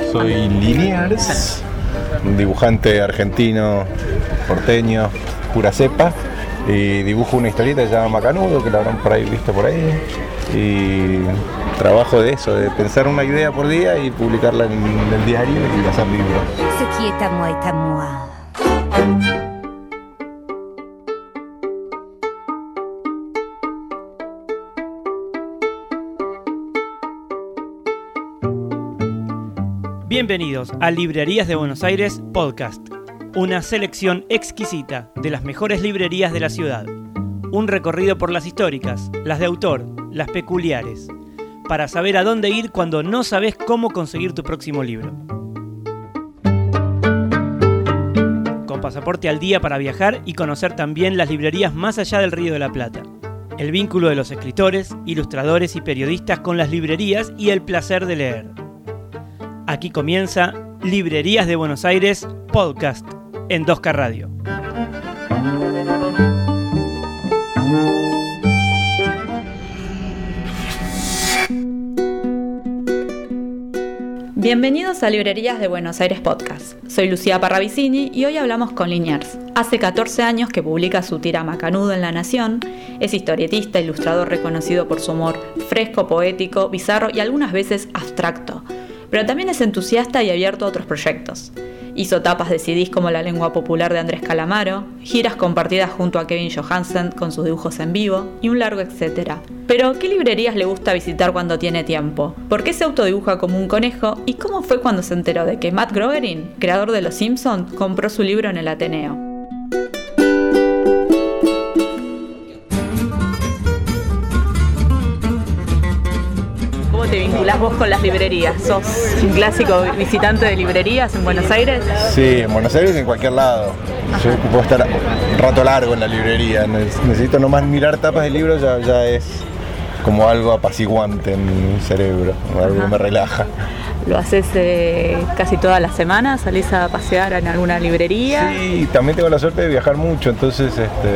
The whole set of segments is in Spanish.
Soy Liniers, un dibujante argentino, porteño, pura cepa, y dibujo una historieta que se llama Macanudo, que la habrán por ahí visto por ahí, y trabajo de eso, de pensar una idea por día y publicarla en el diario y hacer libros. Ce qui est à moi est à moi. Bienvenidos a Librerías de Buenos Aires Podcast, una selección exquisita de las mejores librerías de la ciudad. Un recorrido por las históricas, las de autor, las peculiares, para saber a dónde ir cuando no sabes cómo conseguir tu próximo libro. Con pasaporte al día para viajar y conocer también las librerías más allá del Río de la Plata. El vínculo de los escritores, ilustradores y periodistas con las librerías y el placer de leer. Aquí comienza Librerías de Buenos Aires Podcast en 2K Radio. Bienvenidos a Librerías de Buenos Aires Podcast. Soy Lucía Parravicini y hoy hablamos con Liniers. Hace 14 años que publica su tira Macanudo en La Nación. Es historietista, ilustrador reconocido por su humor fresco, poético, bizarro y algunas veces abstracto. Pero también es entusiasta y abierto a otros proyectos. Hizo tapas de CDs como La Lengua Popular de Andrés Calamaro, giras compartidas junto a Kevin Johansen con sus dibujos en vivo y un largo etcétera. Pero, ¿qué librerías le gusta visitar cuando tiene tiempo? ¿Por qué se autodibuja como un conejo? ¿Y cómo fue cuando se enteró de que Matt Groening, creador de Los Simpson, compró su libro en el Ateneo? ¿Cómo te vinculás vos con las librerías? ¿Sos un clásico visitante de librerías en Buenos Aires? Sí, en Buenos Aires y en cualquier lado. Yo puedo estar un rato largo en la librería. Necesito nomás mirar tapas de libros, ya es como algo apaciguante en mi cerebro, algo que me relaja. ¿Lo haces casi todas las semanas? ¿Salís a pasear en alguna librería? Sí, también tengo la suerte de viajar mucho, entonces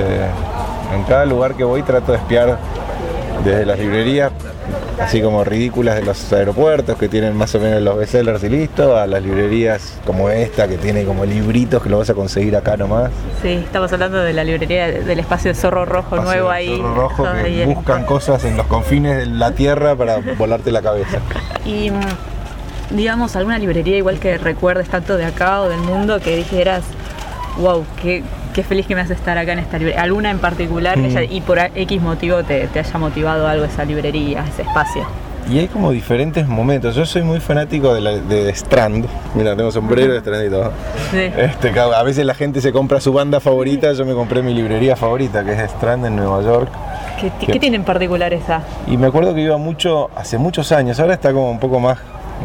en cada lugar que voy trato de espiar desde las librerías, así como ridículas de los aeropuertos que tienen más o menos los bestsellers y listo, a las librerías como esta que tiene como libritos que lo vas a conseguir acá nomás. Sí, estamos hablando de la librería del espacio de Zorro Rojo nuevo ahí. Zorro Rojo que buscan cosas en los confines de la tierra para volarte la cabeza. Y digamos, alguna librería igual que recuerdes tanto de acá o del mundo que dijeras, wow, qué feliz que me hace estar acá en esta librería. ¿Alguna en particular y por X motivo te haya motivado algo esa librería, ese espacio? Y hay como diferentes momentos. Yo soy muy fanático de Strand. Mira, tengo sombrero de Strand y todo. Sí. A veces la gente se compra su banda favorita. Yo me compré mi librería favorita, que es Strand en Nueva York. ¿Qué tiene en particular esa? Y me acuerdo que iba mucho, hace muchos años. Ahora está como un poco más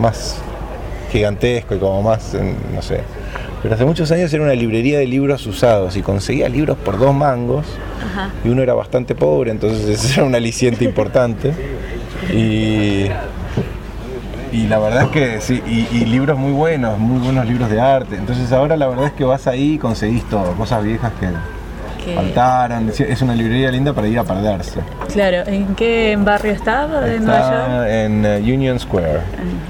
gigantesco y como más, no sé. Pero hace muchos años era una librería de libros usados y conseguía libros por 2 mangos. Ajá. Y uno era bastante pobre, entonces ese era un aliciente importante. Y la verdad es que sí, y libros muy buenos libros de arte. Entonces ahora la verdad es que vas ahí y conseguís todo, cosas viejas que faltaron. Es una librería linda para ir a perderse. Claro, ¿en qué barrio estaba? Está en Union Square.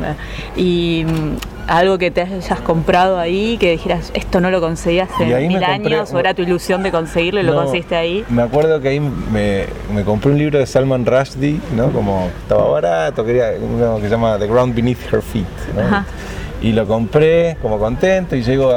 Y algo que te hayas comprado ahí, que dijeras, esto no lo conseguí hace 1000 años, o era tu ilusión de conseguirlo y lo conseguiste ahí. Me acuerdo que ahí me compré un libro de Salman Rushdie, ¿no? Como estaba barato, quería uno que se llama The Ground Beneath Her Feet, ¿no? Ajá. Y lo compré como contento y llego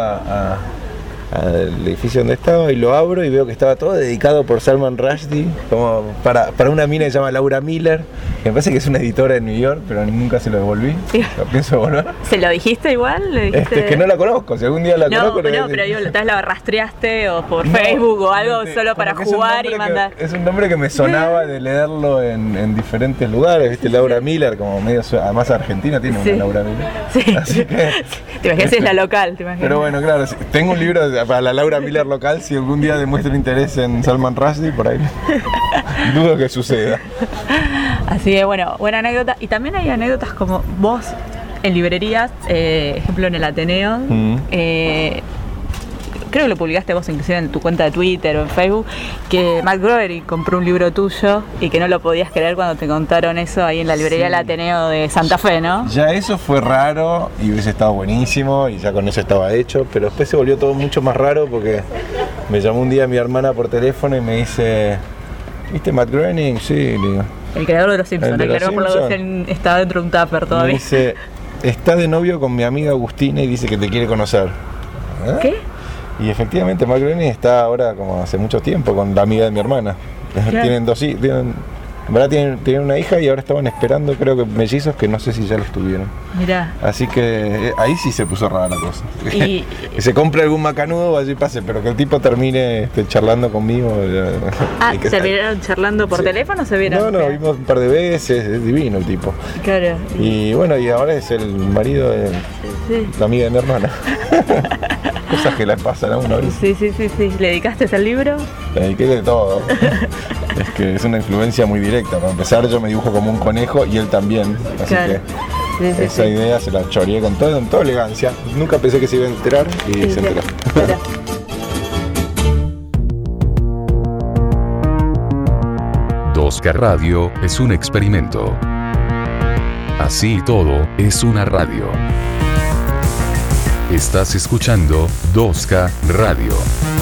al edificio donde estaba y lo abro y veo que estaba todo dedicado por Salman Rushdie, como para una mina que se llama Laura Miller, que me parece que es una editora de New York, pero nunca se lo devolví. Sí. Lo pienso devolver. ¿Se lo dijiste igual? ¿Le dijiste? Es que no la conozco, si algún día la conozco. Pero digo, tal vez la rastreaste o por Facebook o algo solo para jugar y mandar. Es un nombre que me sonaba de leerlo en diferentes lugares, ¿viste? Laura Miller, como medio, además Argentina tiene una Laura Miller. Sí. Así que, te imaginas es la local, te imaginas. Pero bueno, claro, tengo un libro para la Laura Miller local, si algún día demuestra interés en Salman Rushdie, por ahí dudo que suceda. Así que bueno, buena anécdota. Y también hay anécdotas como vos en librerías, ejemplo en el Ateneo, creo que lo publicaste vos inclusive en tu cuenta de Twitter o en Facebook, que Matt Groening compró un libro tuyo y que no lo podías creer cuando te contaron eso ahí en la librería del Ateneo de Santa Fe, ¿no? Ya eso fue raro y hubiese estado buenísimo y ya con eso estaba hecho, pero después se volvió todo mucho más raro porque me llamó un día mi hermana por teléfono y me dice, ¿viste Matt Groening? Sí, le digo. El creador de los Simpsons, aclaró por la voz, está dentro de un tupper todavía. Me dice, está de novio con mi amiga Agustina y dice que te quiere conocer. ¿Eh? ¿Qué? Y efectivamente Matt Groening está ahora como hace mucho tiempo con la amiga de mi hermana. Claro. Tienen dos hijos, en verdad tienen una hija y ahora estaban esperando, creo que mellizos, que no sé si ya los tuvieron. Mirá. Así que ahí sí se puso rara la cosa. Que se compre algún macanudo, así pase, pero que el tipo termine charlando conmigo. ¿Se vieron charlando por teléfono o se vieron? No, vimos un par de veces, es divino el tipo. Claro. Y bueno, y ahora es el marido de la amiga de mi hermana. Cosas que le pasan a uno ahorita. Sí. ¿Le dedicaste al libro? Le dediqué de todo. Es que es una influencia muy directa. Para empezar, yo me dibujo como un conejo y él también. Así que esa idea se la choreé con toda elegancia. Nunca pensé que se iba a enterar y se enteró. Dos-K Radio es un experimento. Así y todo, es una radio. Estás escuchando 2K Radio.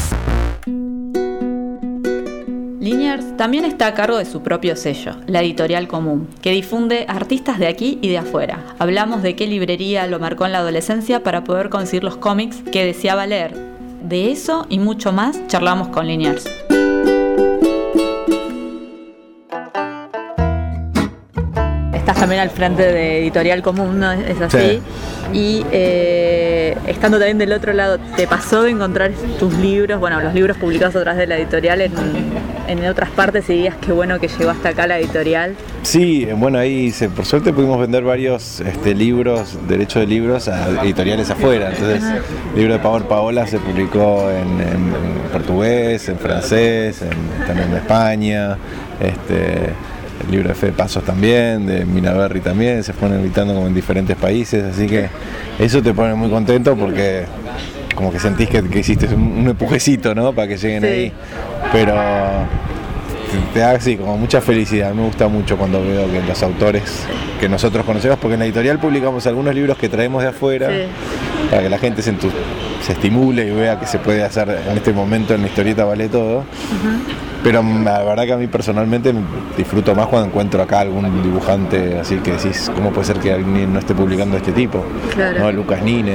Liniers también está a cargo de su propio sello, la Editorial Común, que difunde artistas de aquí y de afuera. Hablamos de qué librería lo marcó en la adolescencia para poder conseguir los cómics que deseaba leer. De eso y mucho más charlamos con Liniers. Estás también al frente de Editorial Común, ¿no? ¿Es así? Sí. Y estando también del otro lado, ¿te pasó de encontrar tus libros, los libros publicados a través de la editorial en otras partes y digas qué bueno que llegó hasta acá la editorial? Sí, bueno, ahí por suerte pudimos vender varios libros, derechos de libros a editoriales afuera. Entonces, el libro de Pavor Paola se publicó en portugués, en francés, también en España. El libro de Fede Pasos también, de Minaberri también, se fueron editando como en diferentes países, así que eso te pone muy contento porque como que sentís que hiciste un empujecito, ¿no? Para que lleguen ahí, pero te da así como mucha felicidad. Me gusta mucho cuando veo que los autores que nosotros conocemos, porque en la editorial publicamos algunos libros que traemos de afuera para que la gente se estimule y vea que se puede hacer en este momento en la historieta vale todo. Pero la verdad que a mí personalmente disfruto más cuando encuentro acá algún dibujante así que decís, ¿cómo puede ser que alguien no esté publicando este tipo? Claro. ¿No? Lucas Nine.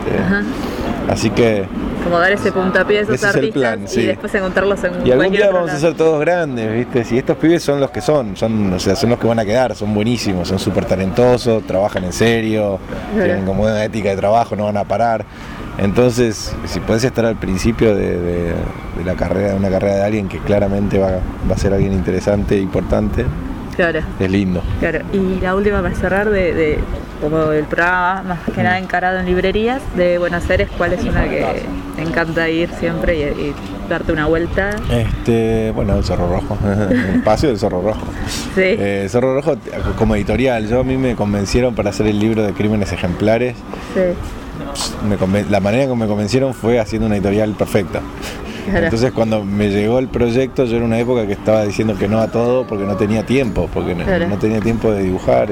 Así que como dar ese puntapié a esos artistas, es el plan, sí. Y después encontrarlos en y algún día vamos a ser todos grandes, ¿viste? Si estos pibes son los que son los que van a quedar, son buenísimos, son súper talentosos, trabajan en serio, tienen como una ética de trabajo, no van a parar. Entonces, si podés estar al principio de la carrera, de una carrera de alguien que claramente va a ser alguien interesante e importante, es lindo. Claro. Y la última para cerrar de como el programa más que nada encarado en librerías de Buenos Aires, ¿cuál es una que te encanta ir siempre y darte una vuelta? El Zorro Rojo, el espacio del Zorro Rojo. Sí. Zorro Rojo como editorial, a mí me convencieron para hacer el libro de Crímenes Ejemplares. Sí. La manera que me convencieron fue haciendo una editorial perfecta. Claro. Entonces cuando me llegó el proyecto, yo era una época que estaba diciendo que no a todo porque no tenía tiempo, no tenía tiempo de dibujar.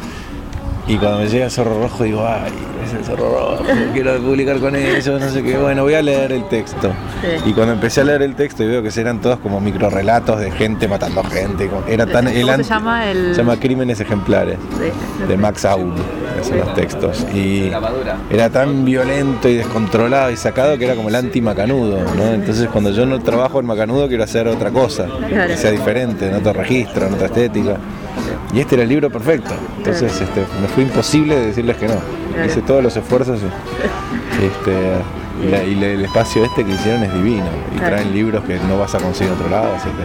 Y cuando me llega el Zorro Rojo digo, ay, es el Zorro Rojo, quiero publicar con ellos, no sé qué, bueno, voy a leer el texto. Sí. Y cuando empecé a leer el texto y veo que eran todos como microrelatos de gente matando gente, era tan ¿Cómo se llama? Se llama Crímenes Ejemplares, de Max Aub, son los textos. Y era tan violento y descontrolado y sacado que era como el anti-macanudo, ¿no? Entonces cuando yo no trabajo en macanudo quiero hacer otra cosa, que sea diferente, en otro registro, en otra estética. Y este era el libro perfecto, entonces me fue imposible decirles que no. Hice todos los esfuerzos y el espacio que hicieron es divino y traen libros que no vas a conseguir en otro lado, así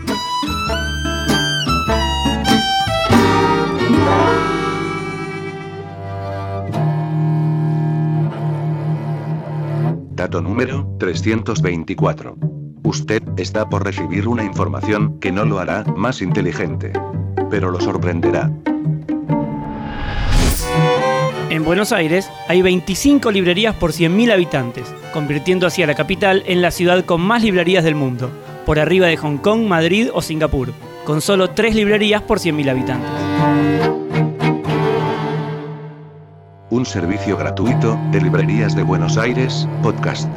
que... Dato número 324. Usted está por recibir una información que no lo hará más inteligente, pero lo sorprenderá. En Buenos Aires hay 25 librerías por 100.000 habitantes, convirtiendo así a la capital en la ciudad con más librerías del mundo, por arriba de Hong Kong, Madrid o Singapur, con solo 3 librerías por 100.000 habitantes. Un servicio gratuito de Librerías de Buenos Aires, podcast.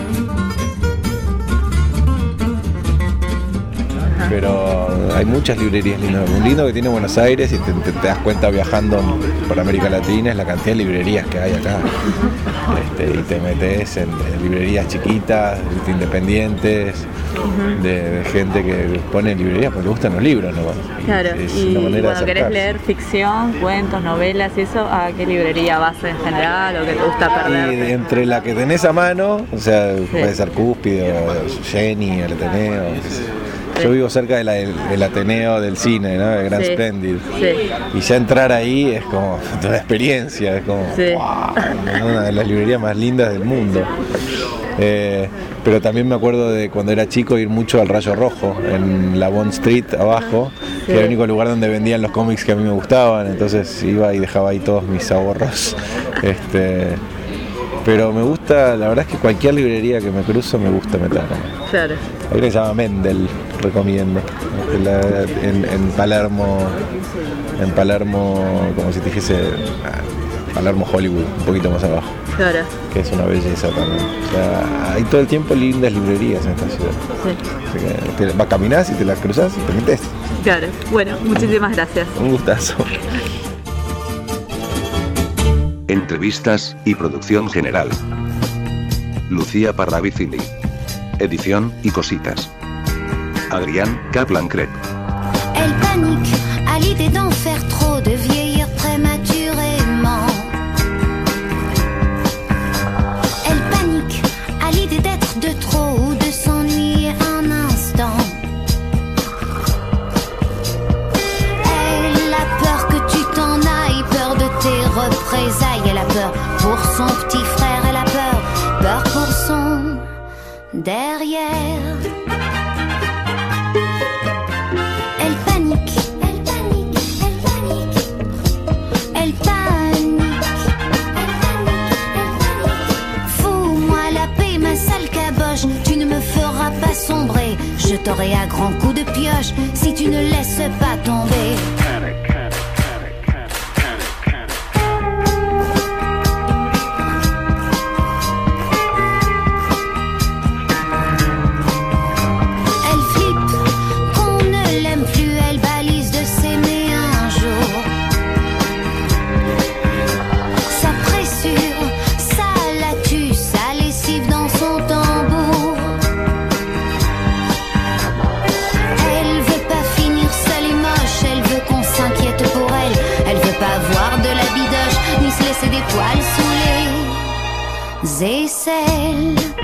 Pero hay muchas librerías lindas. Muy lindo que tiene Buenos Aires y te das cuenta viajando por América Latina es la cantidad de librerías que hay acá. Y te metes en librerías chiquitas, independientes, de gente que pone librerías porque le gustan los libros, ¿no? Claro, y cuando querés leer ficción, cuentos, novelas y eso, ¿a qué librería vas en general o que te gusta perderte? Y entre la que tenés a mano, o sea, puede ser Cúspide o Jenny, el Ateneo. Yo vivo cerca del Ateneo del cine, ¿no? El Grand Splendid. Sí. Y ya entrar ahí es como una experiencia, es como wow, una de las librerías más lindas del mundo. Pero también me acuerdo de cuando era chico ir mucho al Rayo Rojo, en la Bond Street abajo, que era el único lugar donde vendían los cómics que a mí me gustaban, entonces iba y dejaba ahí todos mis ahorros. Pero me gusta, la verdad es que cualquier librería que me cruzo me gusta meterme. Claro. Hay una que se llama Mendel, recomiendo. En Palermo, como si te dijese, Palermo Hollywood, un poquito más abajo. Claro. Que es una belleza también. O sea, hay todo el tiempo lindas librerías en esta ciudad. Sí. Así que caminás y te las cruzás y te metés. Claro. Bueno, muchísimas gracias. Un gustazo. Entrevistas y producción general. Lucía Parravicini. Edición y cositas. Adrián Kaplan-Crep. Elle panique à l'idée d'en faire trop, de vieillir prématurément. Elle panique à l'idée d'être de trop ou de s'ennuyer un instant. Elle a peur que tu t'en ailles, peur de tes représailles. Elle a peur pour son petit frère, elle a peur pour son derrière. Elle panique, elle panique, elle panique. Elle panique, elle panique, elle panique. Fous-moi la paix, ma sale caboche. Tu ne me feras pas sombrer. Je t'aurai à grands coups de pioche si tu ne laisses pas tomber. Des poils sous les aisselles.